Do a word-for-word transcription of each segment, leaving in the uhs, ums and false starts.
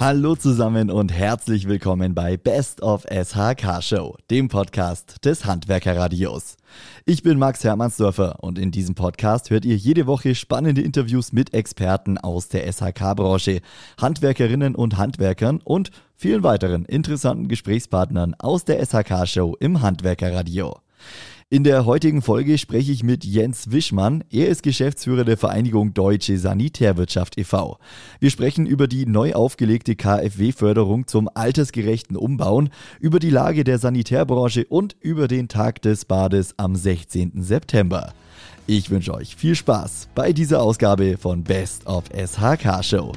Hallo zusammen und herzlich willkommen bei Best of S H K Show, dem Podcast des Handwerkerradios. Ich bin Max Hermannsdörfer und in diesem Podcast hört ihr jede Woche spannende Interviews mit Experten aus der S H K-Branche, Handwerkerinnen und Handwerkern und vielen weiteren interessanten Gesprächspartnern aus der S H K Show im Handwerkerradio. In der heutigen Folge spreche ich mit Jens Wischmann. Er ist Geschäftsführer der Vereinigung Deutsche Sanitärwirtschaft e V Wir sprechen über die neu aufgelegte K f W-Förderung zum altersgerechten Umbauen, über die Lage der Sanitärbranche und über den Tag des Bades am sechzehnten September. Ich wünsche euch viel Spaß bei dieser Ausgabe von Best of S H K Show.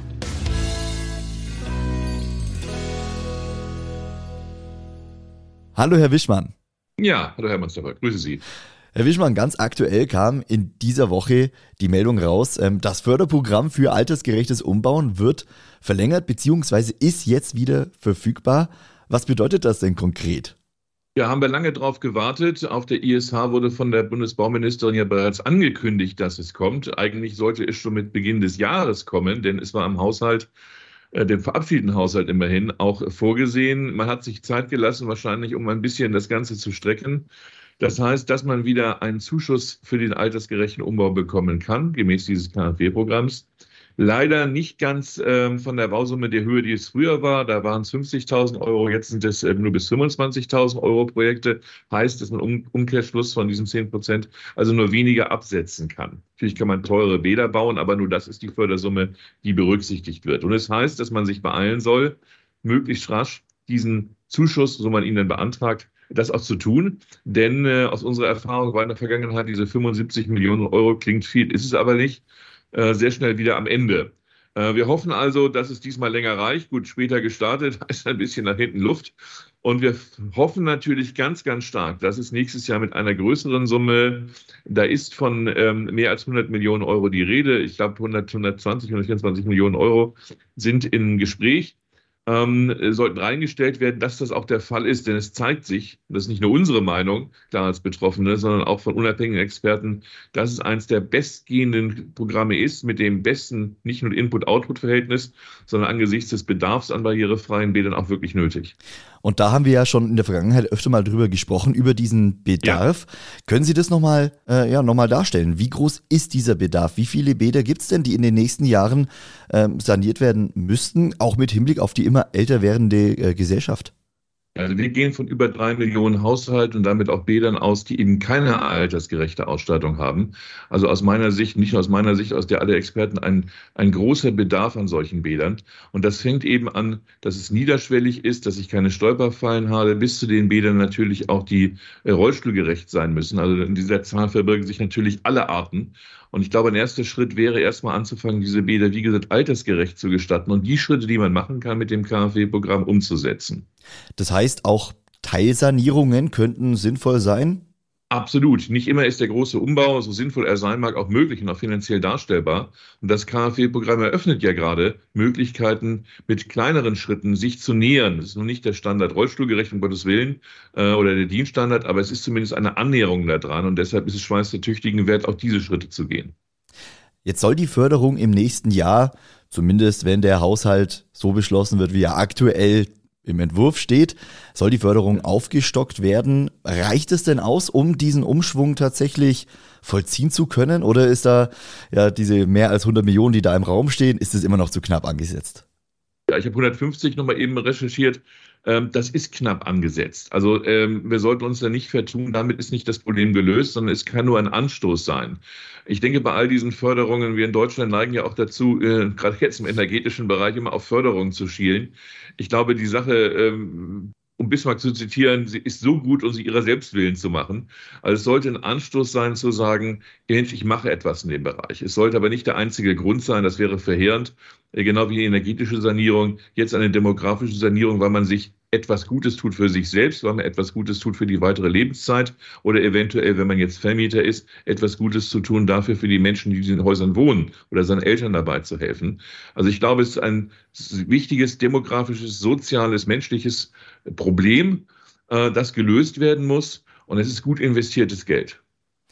Hallo Herr Wischmann. Ja, hallo Herr Hermannsdörfer, grüße Sie. Herr Wischmann, ganz aktuell kam in dieser Woche die Meldung raus, das Förderprogramm für altersgerechtes Umbauen wird verlängert bzw. ist jetzt wieder verfügbar. Was bedeutet das denn konkret? Ja, haben wir lange drauf gewartet. Auf der I S H wurde von der Bundesbauministerin ja bereits angekündigt, dass es kommt. Eigentlich sollte es schon mit Beginn des Jahres kommen, denn es war im Haushalt, dem verabschiedeten Haushalt immerhin, auch vorgesehen. Man hat sich Zeit gelassen, wahrscheinlich, um ein bisschen das Ganze zu strecken. Das heißt, dass man wieder einen Zuschuss für den altersgerechten Umbau bekommen kann, gemäß dieses K f W-Programms. Leider nicht ganz ähm, von der Bausumme der Höhe, die es früher war. Da waren es fünfzigtausend Euro, jetzt sind es ähm, nur bis fünfundzwanzigtausend Euro Projekte. Heißt, dass man um Umkehrschluss von diesen zehn Prozent also nur weniger absetzen kann. Natürlich kann man teure Bäder bauen, aber nur das ist die Fördersumme, die berücksichtigt wird. Und es heißt, dass man sich beeilen soll, möglichst rasch diesen Zuschuss, so man ihn dann beantragt, das auch zu tun. Denn äh, aus unserer Erfahrung war in der Vergangenheit diese fünfundsiebzig Millionen Euro, klingt viel, ist es aber nicht, sehr schnell wieder am Ende. Wir hoffen also, dass es diesmal länger reicht. Gut, später gestartet, heißt ein bisschen nach hinten Luft. Und wir hoffen natürlich ganz, ganz stark, dass es nächstes Jahr mit einer größeren Summe, da ist von ähm, mehr als hundert Millionen Euro die Rede. Ich glaube, hundert, hundertzwanzig, hundertvierundzwanzig Millionen Euro sind im Gespräch. Ähm, sollten reingestellt werden, dass das auch der Fall ist, denn es zeigt sich, das ist nicht nur unsere Meinung, klar als Betroffene, sondern auch von unabhängigen Experten, dass es eines der bestgehenden Programme ist, mit dem besten nicht nur Input-Output-Verhältnis, sondern angesichts des Bedarfs an barrierefreien Bädern auch wirklich nötig. Und da haben wir ja schon in der Vergangenheit öfter mal drüber gesprochen, über diesen Bedarf. Ja. Können Sie das nochmal äh, ja, noch mal darstellen? Wie groß ist dieser Bedarf? Wie viele Bäder gibt es denn, die in den nächsten Jahren ähm, saniert werden müssten, auch mit Hinblick auf die immer älter werdende äh, Gesellschaft? Also wir gehen von über drei Millionen Haushalten und damit auch Bädern aus, die eben keine altersgerechte Ausstattung haben. Also aus meiner Sicht, nicht nur aus meiner Sicht, aus der aller Experten, ein, ein großer Bedarf an solchen Bädern. Und das fängt eben an, dass es niederschwellig ist, dass ich keine Stolperfallen habe, bis zu den Bädern natürlich auch die äh, rollstuhlgerecht sein müssen. Also in dieser Zahl verbirgen sich natürlich alle Arten. Und ich glaube, ein erster Schritt wäre erstmal anzufangen, diese Bäder, wie gesagt, altersgerecht zu gestatten und die Schritte, die man machen kann, mit dem K f W-Programm umzusetzen. Das heißt, auch Teilsanierungen könnten sinnvoll sein? Absolut. Nicht immer ist der große Umbau, so sinnvoll er sein mag, auch möglich und auch finanziell darstellbar. Und das K f W-Programm eröffnet ja gerade Möglichkeiten, mit kleineren Schritten sich zu nähern. Das ist noch nicht der Standard rollstuhlgerecht, um Gottes Willen, äh, oder der Dienststandard, aber es ist zumindest eine Annäherung daran. Und deshalb ist es Schweiß der Tüchtigen wert, auch diese Schritte zu gehen. Jetzt soll die Förderung im nächsten Jahr, zumindest wenn der Haushalt so beschlossen wird, wie er aktuell im Entwurf steht, soll die Förderung aufgestockt werden. Reicht es denn aus, um diesen Umschwung tatsächlich vollziehen zu können? Oder ist da ja diese mehr als hundert Millionen, die da im Raum stehen, ist es immer noch zu knapp angesetzt? Ja, ich habe hundertfünfzig nochmal eben recherchiert. Ähm, das ist knapp angesetzt. Also ähm, wir sollten uns da nicht vertun. Damit ist nicht das Problem gelöst, sondern es kann nur ein Anstoß sein. Ich denke, bei all diesen Förderungen, wir in Deutschland neigen ja auch dazu, äh, gerade jetzt im energetischen Bereich immer auf Förderungen zu schielen. Ich glaube, die Sache, ähm, um Bismarck zu zitieren, sie ist so gut, um sie ihrer Selbstwillen zu machen. Also es sollte ein Anstoß sein, zu sagen, ich mache etwas in dem Bereich. Es sollte aber nicht der einzige Grund sein, das wäre verheerend, genau wie die energetische Sanierung, jetzt eine demografische Sanierung, weil man sich etwas Gutes tut für sich selbst, weil man etwas Gutes tut für die weitere Lebenszeit oder eventuell, wenn man jetzt Vermieter ist, etwas Gutes zu tun dafür für die Menschen, die in diesen Häusern wohnen oder seinen Eltern dabei zu helfen. Also ich glaube, es ist ein wichtiges demografisches, soziales, menschliches Problem, das gelöst werden muss und es ist gut investiertes Geld.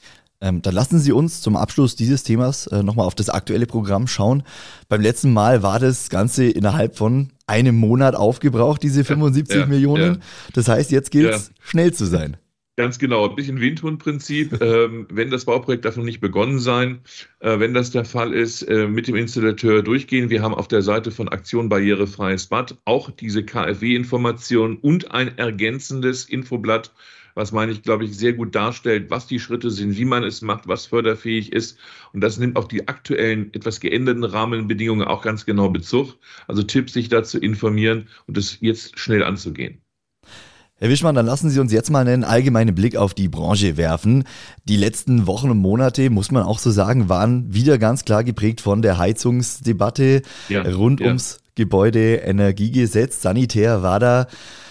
Ähm, dann lassen Sie uns zum Abschluss dieses Themas äh, nochmal auf das aktuelle Programm schauen. Beim letzten Mal war das Ganze innerhalb von einem Monat aufgebraucht, diese fünfundsiebzig ja, Millionen. ja, Das heißt, jetzt gilt es, ja. schnell zu sein. Ganz genau, ein bisschen Windhundprinzip. ähm, wenn das Bauprojekt darf noch nicht begonnen sein, äh, wenn das der Fall ist, äh, mit dem Installateur durchgehen. Wir haben auf der Seite von Aktion Barrierefreies Bad auch diese K f W-Information und ein ergänzendes Infoblatt, was, meine ich, glaube ich, sehr gut darstellt, was die Schritte sind, wie man es macht, was förderfähig ist. Und das nimmt auf die aktuellen, etwas geänderten Rahmenbedingungen auch ganz genau Bezug. Also Tipps, sich da zu informieren und es jetzt schnell anzugehen. Herr Wischmann, dann lassen Sie uns jetzt mal einen allgemeinen Blick auf die Branche werfen. Die letzten Wochen und Monate, muss man auch so sagen, waren wieder ganz klar geprägt von der Heizungsdebatte ja, rund ja. ums Gebäudeenergiegesetz. Sanitär war da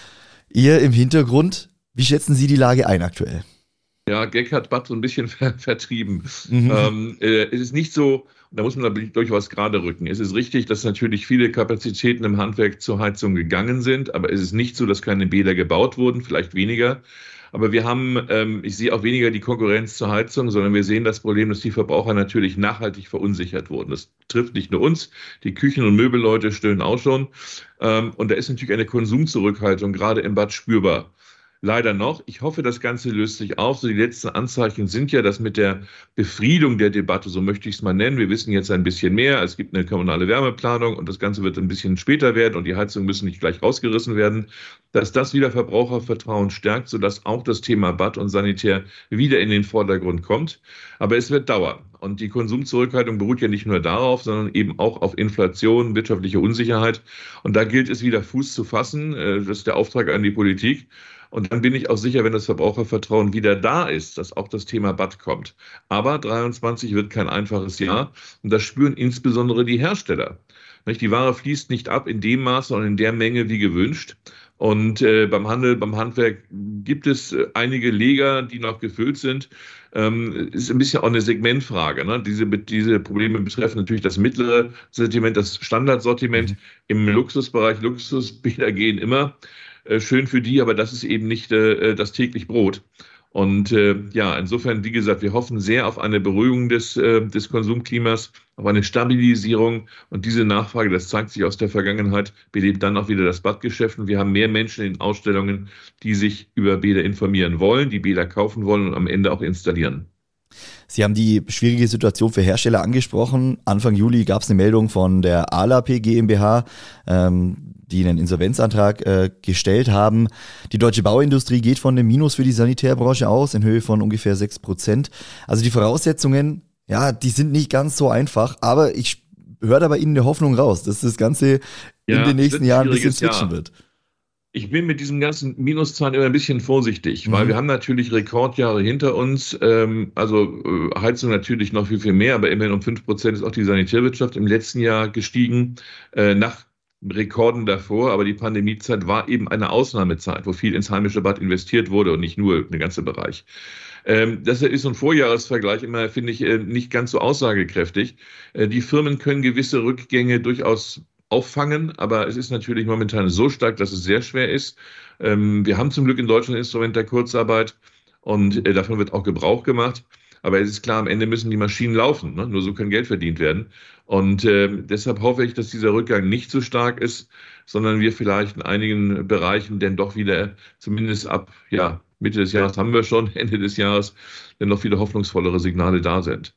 eher im Hintergrund. Wie schätzen Sie die Lage ein aktuell? Ja, Gag hat Bad so ein bisschen ver vertrieben. Mhm. Ähm, äh, es ist nicht so, da muss man da durchaus gerade rücken. Es ist richtig, dass natürlich viele Kapazitäten im Handwerk zur Heizung gegangen sind, aber es ist nicht so, dass keine Bäder gebaut wurden, vielleicht weniger. Aber wir haben, ähm, ich sehe auch weniger die Konkurrenz zur Heizung, sondern wir sehen das Problem, dass die Verbraucher natürlich nachhaltig verunsichert wurden. Das trifft nicht nur uns, die Küchen- und Möbelleute stöhnen auch schon. Ähm, und da ist natürlich eine Konsumzurückhaltung gerade im Bad spürbar. Leider noch. Ich hoffe, das Ganze löst sich auf. So die letzten Anzeichen sind ja, dass mit der Befriedung der Debatte, so möchte ich es mal nennen, wir wissen jetzt ein bisschen mehr. Es gibt eine kommunale Wärmeplanung und das Ganze wird ein bisschen später werden und die Heizungen müssen nicht gleich rausgerissen werden, dass das wieder Verbrauchervertrauen stärkt, sodass auch das Thema Bad und Sanitär wieder in den Vordergrund kommt. Aber es wird dauern. Und die Konsumzurückhaltung beruht ja nicht nur darauf, sondern eben auch auf Inflation, wirtschaftliche Unsicherheit. Und da gilt es wieder Fuß zu fassen. Das ist der Auftrag an die Politik. Und dann bin ich auch sicher, wenn das Verbrauchervertrauen wieder da ist, dass auch das Thema Bad kommt. Aber dreiundzwanzig wird kein einfaches Jahr und das spüren insbesondere die Hersteller. Die Ware fließt nicht ab in dem Maße und in der Menge wie gewünscht. Und äh, beim Handel, beim Handwerk gibt es äh, einige Leger, die noch gefüllt sind. Ähm, ist ein bisschen auch eine Segmentfrage. Ne? Diese, diese Probleme betreffen natürlich das mittlere Sortiment, das Standardsortiment. Mhm. Im Luxusbereich, Luxusbäder gehen immer. Äh, schön für die, aber das ist eben nicht äh, das täglich Brot. Und äh, ja, insofern, wie gesagt, wir hoffen sehr auf eine Beruhigung des, äh, des Konsumklimas, auf eine Stabilisierung. Und diese Nachfrage, das zeigt sich aus der Vergangenheit, belebt dann auch wieder das Badgeschäft. Und wir haben mehr Menschen in Ausstellungen, die sich über Bäder informieren wollen, die Bäder kaufen wollen und am Ende auch installieren. Sie haben die schwierige Situation für Hersteller angesprochen. Anfang Juli gab es eine Meldung von der Alapay GmbH, ähm, die einen Insolvenzantrag äh, gestellt haben. Die deutsche Bauindustrie geht von einem Minus für die Sanitärbranche aus, in Höhe von ungefähr sechs Prozent. Also die Voraussetzungen, ja, die sind nicht ganz so einfach, aber ich höre da bei Ihnen eine Hoffnung raus, dass das Ganze ja, in den nächsten Jahren ein bisschen switchen wird. Ich bin mit diesen ganzen Minuszahlen immer ein bisschen vorsichtig, mhm. weil wir haben natürlich Rekordjahre hinter uns. Ähm, also äh, Heizung natürlich noch viel, viel mehr, aber immerhin um fünf Prozent ist auch die Sanitärwirtschaft im letzten Jahr gestiegen, äh, nach Rekorden davor. Aber die Pandemiezeit war eben eine Ausnahmezeit, wo viel ins heimische Bad investiert wurde und nicht nur der ganze Bereich. Ähm, deshalb ist so ein Vorjahresvergleich immer, finde ich, äh, nicht ganz so aussagekräftig. Äh, die Firmen können gewisse Rückgänge durchaus auffangen, aber es ist natürlich momentan so stark, dass es sehr schwer ist. Ähm, wir haben zum Glück in Deutschland ein Instrument der Kurzarbeit und äh, davon wird auch Gebrauch gemacht. Aber es ist klar, am Ende müssen die Maschinen laufen, ne? Nur so kann Geld verdient werden. Und äh, deshalb hoffe ich, dass dieser Rückgang nicht so stark ist, sondern wir vielleicht in einigen Bereichen denn doch wieder, zumindest ab ja, Mitte des Jahres haben wir schon, Ende des Jahres, denn noch viele hoffnungsvollere Signale da sind.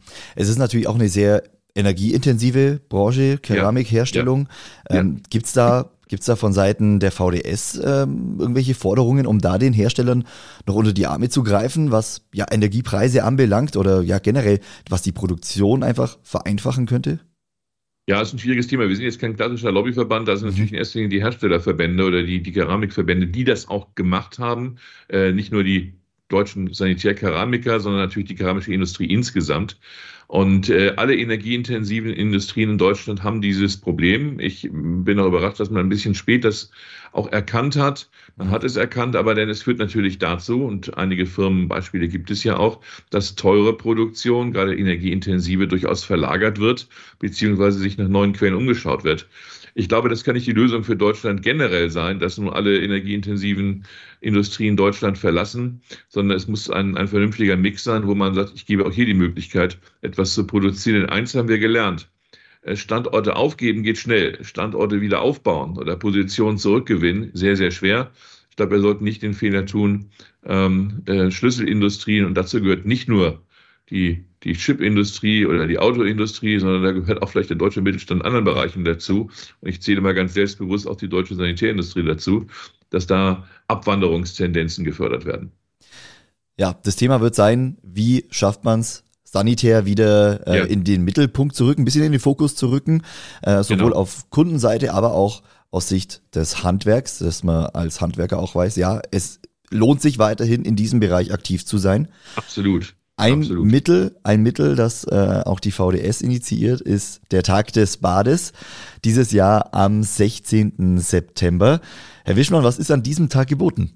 Es ist natürlich auch eine sehr energieintensive Branche, Keramikherstellung. Ja, ja. Ähm, ja. Gibt's da, gibt's da von Seiten der V D S ähm, irgendwelche Forderungen, um da den Herstellern noch unter die Arme zu greifen, was ja Energiepreise anbelangt oder ja generell, was die Produktion einfach vereinfachen könnte? Ja, das ist ein schwieriges Thema. Wir sind jetzt kein klassischer Lobbyverband, da sind mhm. natürlich in erster Linie die Herstellerverbände oder die, die Keramikverbände, die das auch gemacht haben. Äh, nicht nur die deutschen Sanitärkeramiker, sondern natürlich die keramische Industrie insgesamt. Und äh, alle energieintensiven Industrien in Deutschland haben dieses Problem. Ich bin auch überrascht, dass man ein bisschen spät das auch erkannt hat. Man hat es erkannt, aber denn es führt natürlich dazu, und einige Firmenbeispiele gibt es ja auch, dass teure Produktion, gerade energieintensive, durchaus verlagert wird, beziehungsweise sich nach neuen Quellen umgeschaut wird. Ich glaube, das kann nicht die Lösung für Deutschland generell sein, dass nun alle energieintensiven Industrien Deutschland verlassen, sondern es muss ein, ein vernünftiger Mix sein, wo man sagt, ich gebe auch hier die Möglichkeit, etwas zu produzieren. Denn eins haben wir gelernt. Standorte aufgeben geht schnell. Standorte wieder aufbauen oder Positionen zurückgewinnen, sehr, sehr schwer. Ich glaube, wir sollten nicht den Fehler tun, ähm, äh, Schlüsselindustrien, und dazu gehört nicht nur die, die Chipindustrie oder die Autoindustrie, sondern da gehört auch vielleicht der deutsche Mittelstand in anderen Bereichen dazu. Und ich zähle mal ganz selbstbewusst auch die deutsche Sanitärindustrie dazu, dass da Abwanderungstendenzen gefördert werden. Ja, das Thema wird sein, wie schafft man es, sanitär wieder äh, Ja. in den Mittelpunkt zu rücken, ein bisschen in den Fokus zu rücken, äh, sowohl Genau. auf Kundenseite, aber auch aus Sicht des Handwerks, dass man als Handwerker auch weiß, ja, es lohnt sich weiterhin in diesem Bereich aktiv zu sein. Absolut. Ein Absolut. Mittel, ein Mittel, das äh, auch die V D S initiiert, ist der Tag des Bades, dieses Jahr am sechzehnten September. Herr Wischmann, was ist an diesem Tag geboten?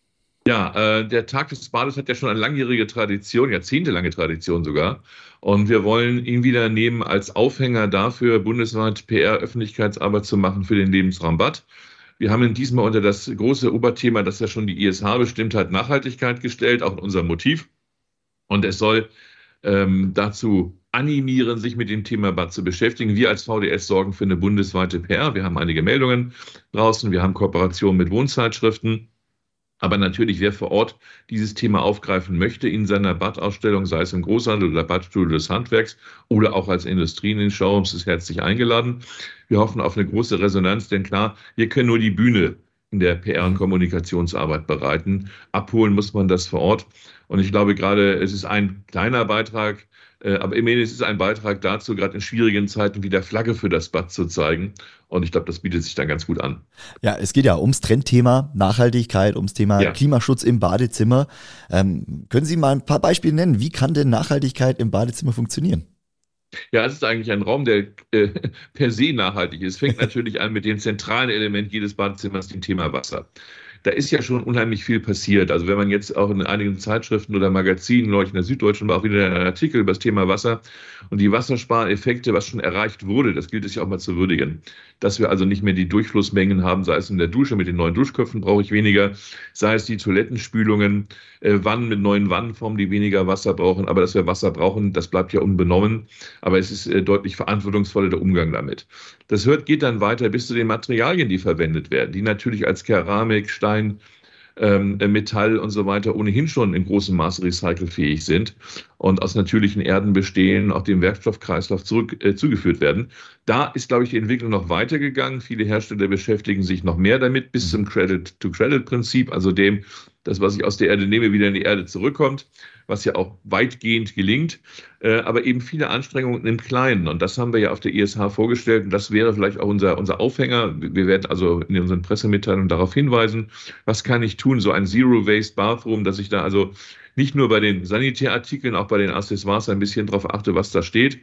Ja, äh, der Tag des Bades hat ja schon eine langjährige Tradition, jahrzehntelange Tradition sogar. Und wir wollen ihn wieder nehmen als Aufhänger dafür, bundesweit P R-Öffentlichkeitsarbeit zu machen für den Lebensraumbad. Wir haben ihn diesmal unter das große Oberthema, das ja schon die I S H bestimmt hat, Nachhaltigkeit gestellt, auch in unserem Motiv. Und es soll ähm, dazu animieren, sich mit dem Thema Bad zu beschäftigen. Wir als V D S sorgen für eine bundesweite P R. Wir haben einige Meldungen draußen, wir haben Kooperationen mit Wohnzeitschriften. Aber natürlich, wer vor Ort dieses Thema aufgreifen möchte in seiner Badausstellung, sei es im Großhandel oder Badstudio des Handwerks oder auch als Industrie in den Showrooms, ist herzlich eingeladen. Wir hoffen auf eine große Resonanz, denn klar, wir können nur die Bühne in der P R- und Kommunikationsarbeit bereiten. Abholen muss man das vor Ort. Und ich glaube gerade, es ist ein kleiner Beitrag, äh, aber immerhin es ist ein Beitrag dazu, gerade in schwierigen Zeiten wieder Flagge für das Bad zu zeigen. Und ich glaube, das bietet sich dann ganz gut an. Ja, es geht ja ums Trendthema Nachhaltigkeit, ums Thema Ja. Klimaschutz im Badezimmer. Ähm, können Sie mal ein paar Beispiele nennen? Wie kann denn Nachhaltigkeit im Badezimmer funktionieren? Ja, es ist eigentlich ein Raum, der äh, per se nachhaltig ist. Es fängt natürlich an mit dem zentralen Element jedes Badezimmers, dem Thema Wasser. Da ist ja schon unheimlich viel passiert. Also wenn man jetzt auch in einigen Zeitschriften oder Magazinen, neulich in der Süddeutschen war auch wieder ein Artikel über das Thema Wasser und die Wasserspareffekte, was schon erreicht wurde, das gilt es ja auch mal zu würdigen. Dass wir also nicht mehr die Durchflussmengen haben, sei es in der Dusche, mit den neuen Duschköpfen brauche ich weniger, sei es die Toilettenspülungen, äh, Wannen mit neuen Wannenformen, die weniger Wasser brauchen. Aber dass wir Wasser brauchen, das bleibt ja unbenommen. Aber es ist äh, deutlich verantwortungsvoller der Umgang damit. Das hört, geht dann weiter bis zu den Materialien, die verwendet werden, die natürlich als Keramik, Stein, ähm, Metall und so weiter ohnehin schon in großem Maße recycelfähig sind und aus natürlichen Erden bestehen, auch dem Werkstoffkreislauf zurück, äh, zugeführt werden. Da ist, glaube ich, die Entwicklung noch weitergegangen. Viele Hersteller beschäftigen sich noch mehr damit, bis zum Credit-to-Credit-Prinzip, also dem, das, was ich aus der Erde nehme, wieder in die Erde zurückkommt, was ja auch weitgehend gelingt, äh, aber eben viele Anstrengungen im Kleinen. Und das haben wir ja auf der I S H vorgestellt. Und das wäre vielleicht auch unser, unser Aufhänger. Wir werden also in unseren Pressemitteilungen darauf hinweisen, was kann ich tun, so ein Zero-Waste-Bathroom, dass ich da also nicht nur bei den Sanitärartikeln, auch bei den Accessoires ein bisschen darauf achte, was da steht.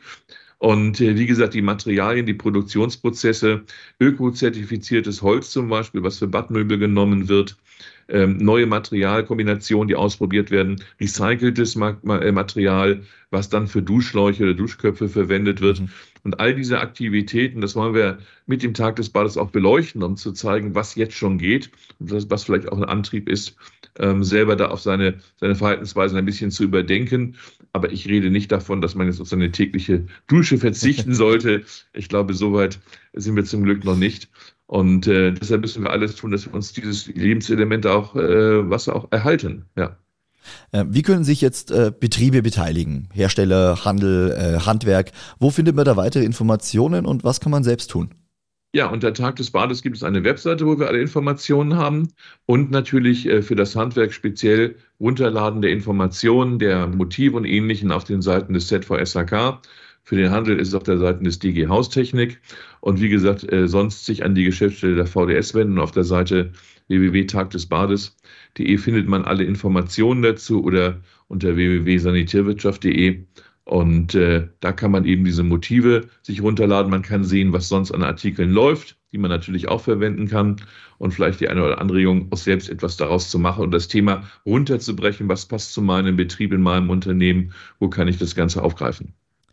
Und äh, wie gesagt, die Materialien, die Produktionsprozesse, ökozertifiziertes Holz zum Beispiel, was für Badmöbel genommen wird, ähm, neue Materialkombinationen, die ausprobiert werden, recyceltes Ma- Ma- äh, Material, was dann für Duschschläuche oder Duschköpfe verwendet wird. Mhm. Und all diese Aktivitäten, das wollen wir mit dem Tag des Bades auch beleuchten, um zu zeigen, was jetzt schon geht und was, was vielleicht auch ein Antrieb ist, ähm, selber da auf seine, seine Verhaltensweisen ein bisschen zu überdenken. Aber ich rede nicht davon, dass man jetzt auf seine tägliche Dusche verzichten sollte. Ich glaube, soweit sind wir zum Glück noch nicht. Und äh, deshalb müssen wir alles tun, dass wir uns dieses Lebenselement auch, äh, Wasser auch erhalten. Ja. Äh, Wie können sich jetzt äh, Betriebe beteiligen? Hersteller, Handel, äh, Handwerk. Wo findet man da weitere Informationen und was kann man selbst tun? Ja, unter Tag des Bades gibt es eine Webseite, wo wir alle Informationen haben und natürlich äh, für das Handwerk speziell Runterladen der Informationen, der Motive und Ähnlichen auf den Seiten des Z V S H K. Für den Handel ist es auf der Seite des D G Haustechnik und wie gesagt, äh, sonst sich an die Geschäftsstelle der V D S wenden. Auf der Seite w w w punkt tagdesbades punkt de findet man alle Informationen dazu oder unter w w w punkt sanitärwirtschaft punkt de. Und äh, da kann man eben diese Motive sich runterladen. Man kann sehen, was sonst an Artikeln läuft, die man natürlich auch verwenden kann und vielleicht die eine oder andere Anregung, auch selbst etwas daraus zu machen und das Thema runterzubrechen. Was passt zu meinem Betrieb, in meinem Unternehmen? Wo kann ich das Ganze aufgreifen?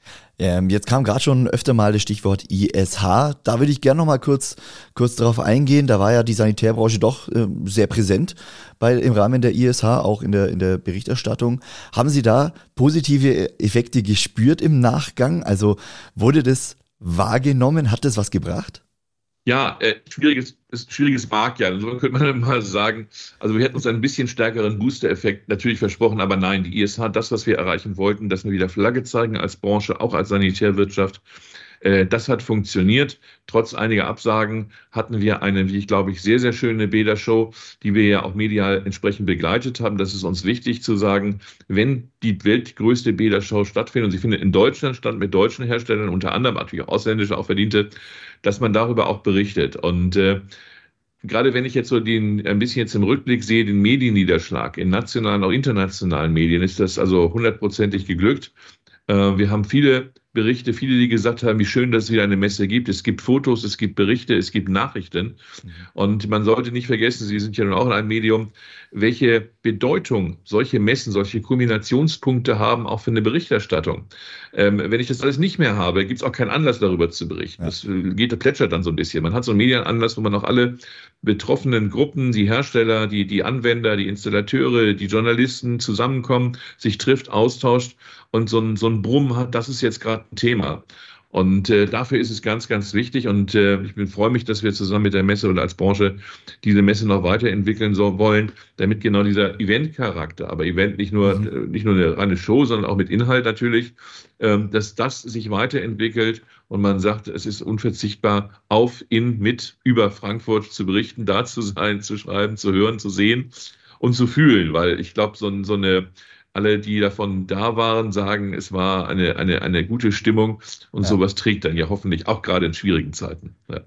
Ähm, jetzt kam gerade schon öfter mal das Stichwort I S H. Da würde ich gerne noch mal kurz, kurz darauf eingehen. Da war ja die Sanitärbranche doch äh, sehr präsent bei, im Rahmen der I S H, auch in der, in der Berichterstattung. Haben Sie da positive Effekte gespürt im Nachgang? Also wurde das wahrgenommen? Hat das was gebracht? Ja, äh, schwieriges, ist schwieriges Markt, ja. So könnte man mal sagen. Also wir hätten uns einen bisschen stärkeren Booster-Effekt natürlich versprochen, aber nein, die I S H, das, was wir erreichen wollten, dass wir wieder Flagge zeigen als Branche, auch als Sanitärwirtschaft, äh, das hat funktioniert. Trotz einiger Absagen hatten wir eine, wie ich glaube ich, sehr, sehr schöne Bädershow, die wir ja auch medial entsprechend begleitet haben. Das ist uns wichtig zu sagen, wenn die weltgrößte Bädershow stattfindet, und sie findet in Deutschland statt mit deutschen Herstellern, unter anderem natürlich auch ausländische, auch verdiente, dass man darüber auch berichtet. Und äh, gerade wenn ich jetzt so den, ein bisschen jetzt im Rückblick sehe, den Medienniederschlag in nationalen, auch internationalen Medien, ist das also hundertprozentig geglückt. Äh, wir haben viele Berichte, viele, die gesagt haben, wie schön, dass es wieder eine Messe gibt. Es gibt Fotos, es gibt Berichte, es gibt Nachrichten. Mhm. Und man sollte nicht vergessen, Sie sind ja nun auch in einem Medium, welche Bedeutung solche Messen, solche Kulminationspunkte haben, auch für eine Berichterstattung. Ähm, wenn ich das alles nicht mehr habe, gibt es auch keinen Anlass, darüber zu berichten. Ja. Das geht, plätschert dann so ein bisschen. Man hat so einen Medienanlass, wo man auch alle betroffenen Gruppen, die Hersteller, die, die Anwender, die Installateure, die Journalisten zusammenkommen, sich trifft, austauscht und so ein, so ein Brummen hat. Das ist jetzt gerade ein Thema. Und äh, dafür ist es ganz, ganz wichtig. Und äh, ich bin, freue mich, dass wir zusammen mit der Messe oder als Branche diese Messe noch weiterentwickeln so wollen, damit genau dieser Event-Charakter, aber Event nicht nur, mhm. äh, nicht nur eine reine Show, sondern auch mit Inhalt natürlich, äh, dass das sich weiterentwickelt und man sagt, es ist unverzichtbar, auf, in, mit, über Frankfurt zu berichten, da zu sein, zu schreiben, zu hören, zu sehen und zu fühlen. Weil ich glaube, so, so eine alle, die davon da waren, sagen, es war eine, eine, eine gute Stimmung und ja. sowas trägt dann ja hoffentlich auch gerade in schwierigen Zeiten. Ja.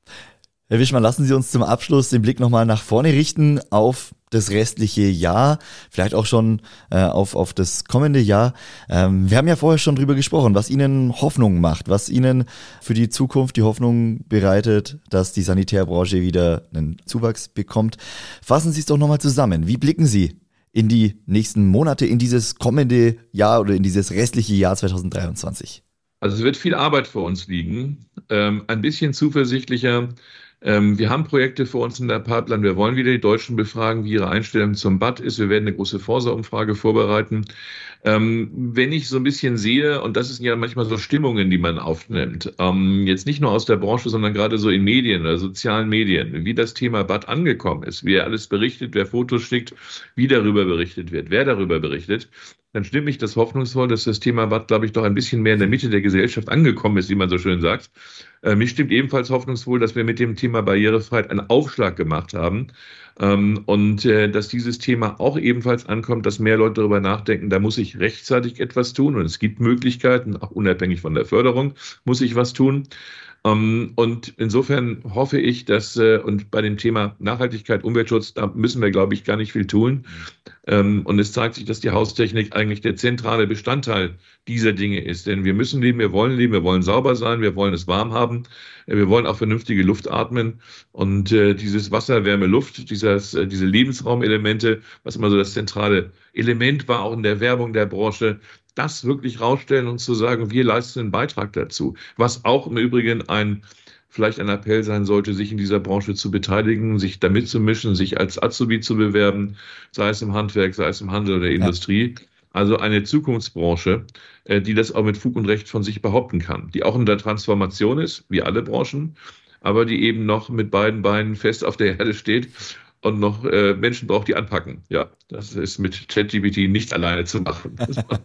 Herr Wischmann, lassen Sie uns zum Abschluss den Blick nochmal nach vorne richten auf das restliche Jahr, vielleicht auch schon äh, auf, auf das kommende Jahr. Ähm, wir haben ja vorher schon drüber gesprochen, was Ihnen Hoffnung macht, was Ihnen für die Zukunft die Hoffnung bereitet, dass die Sanitärbranche wieder einen Zuwachs bekommt. Fassen Sie es doch nochmal zusammen. Wie blicken Sie in die nächsten Monate, in dieses kommende Jahr oder in dieses restliche Jahr zwanzig dreiundzwanzig? Also es wird viel Arbeit vor uns liegen, ähm, ein bisschen zuversichtlicher. Ähm, wir haben Projekte vor uns in der Pipeline. Wir wollen wieder die Deutschen befragen, wie ihre Einstellung zum B A D ist. Wir werden eine große Forsa-Umfrage vorbereiten. Ähm, wenn ich so ein bisschen sehe, und das sind ja manchmal so Stimmungen, die man aufnimmt, ähm, jetzt nicht nur aus der Branche, sondern gerade so in Medien oder sozialen Medien, wie das Thema B A D angekommen ist, wie er alles berichtet, wer Fotos schickt, wie darüber berichtet wird, wer darüber berichtet, dann stimmt mich das hoffnungsvoll, dass das Thema B A D, glaube ich, doch ein bisschen mehr in der Mitte der Gesellschaft angekommen ist, wie man so schön sagt. Äh, mich stimmt ebenfalls hoffnungsvoll, dass wir mit dem Thema Barrierefreiheit einen Aufschlag gemacht haben. Ähm, und äh, dass dieses Thema auch ebenfalls ankommt, dass mehr Leute darüber nachdenken, da muss ich rechtzeitig etwas tun und es gibt Möglichkeiten, auch unabhängig von der Förderung, muss ich was tun. Um, und insofern hoffe ich, dass, äh, und bei dem Thema Nachhaltigkeit, Umweltschutz, da müssen wir, glaube ich, gar nicht viel tun. Ähm, und es zeigt sich, dass die Haustechnik eigentlich der zentrale Bestandteil dieser Dinge ist. Denn wir müssen leben, wir wollen leben, wir wollen sauber sein, wir wollen es warm haben, äh, wir wollen auch vernünftige Luft atmen. Und äh, dieses Wasser, Wärme, Luft, dieses, äh, diese Lebensraumelemente, was immer so das zentrale Element war, auch in der Werbung der Branche, das wirklich rausstellen und zu sagen, wir leisten einen Beitrag dazu. Was auch im Übrigen ein, vielleicht ein Appell sein sollte, sich in dieser Branche zu beteiligen, sich damit zu mischen, sich als Azubi zu bewerben, sei es im Handwerk, sei es im Handel oder Industrie. Also eine Zukunftsbranche, die das auch mit Fug und Recht von sich behaupten kann, die auch in der Transformation ist, wie alle Branchen, aber die eben noch mit beiden Beinen fest auf der Erde steht und noch äh, Menschen braucht, die anpacken. Ja, das ist mit ChatGPT nicht alleine zu machen.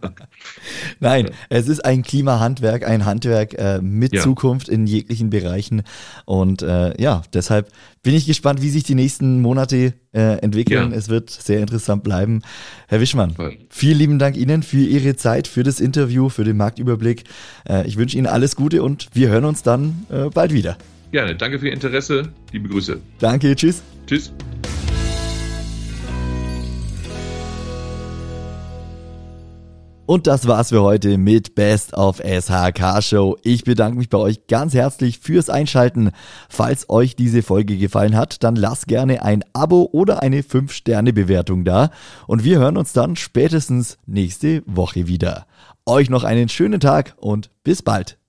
Nein, es ist ein Klimahandwerk, ein Handwerk äh, mit ja. Zukunft in jeglichen Bereichen. Und äh, ja, deshalb bin ich gespannt, wie sich die nächsten Monate äh, entwickeln. Ja. Es wird sehr interessant bleiben. Herr Wischmann, ja. vielen lieben Dank Ihnen für Ihre Zeit, für das Interview, für den Marktüberblick. Äh, ich wünsche Ihnen alles Gute und wir hören uns dann äh, bald wieder. Gerne, danke für Ihr Interesse. Liebe Grüße. Danke, tschüss. Tschüss. Und das war's für heute mit Best of S H K Show. Ich bedanke mich bei euch ganz herzlich fürs Einschalten. Falls euch diese Folge gefallen hat, dann lasst gerne ein Abo oder eine fünf Sterne Bewertung da. Und wir hören uns dann spätestens nächste Woche wieder. Euch noch einen schönen Tag und bis bald.